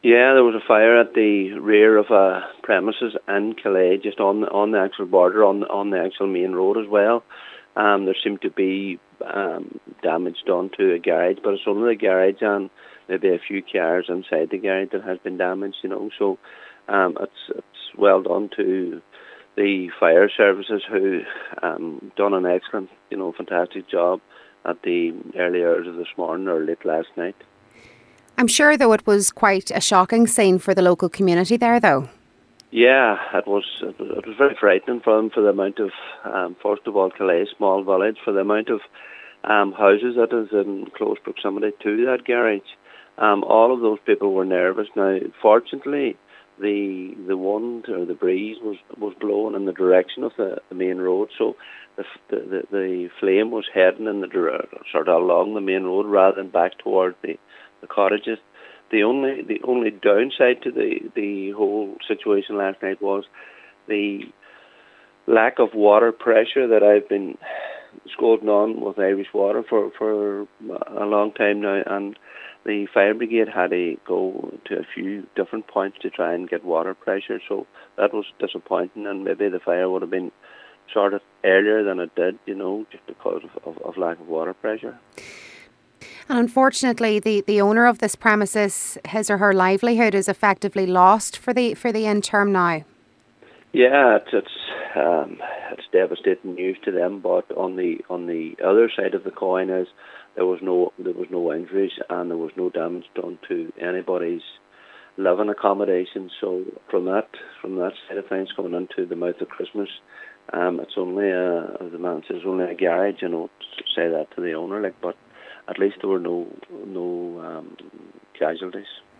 Yeah, there was a fire at the rear of premises in Calais, just on the actual border, on the actual main road as well. There seemed to be damage done to a garage, but it's only the garage and maybe a few cars inside the garage that has been damaged. So it's well done to the fire services who done an excellent, fantastic job at the early hours of this morning or late last night. I'm sure, though, it was quite a shocking scene for the local community there, though. Yeah, it was very frightening for them, for the amount of, first of all, Calais, small village, for the amount of houses that is in close proximity to that garage. All of those people were nervous. Now, fortunately, the wind or the breeze was blowing in the direction of the main road, so the flame was heading in the sort of along the main road rather than back toward the cottages. The only downside to the whole situation last night was the lack of water pressure that I've been scolding on with Irish Water for a long time now, and the fire brigade had to go to a few different points to try and get water pressure, so that was disappointing, and maybe the fire would have been started earlier than it did, just because of lack of water pressure. And unfortunately, the owner of this premises, his or her livelihood is effectively lost for the interim now. Yeah, it's devastating news to them. But on the other side of the coin is there was no injuries and there was no damage done to anybody's living accommodation. So from that side of things, coming into the mouth of Christmas, it's only as the man says, only a garage. To say that to the owner, but at least there were no casualties.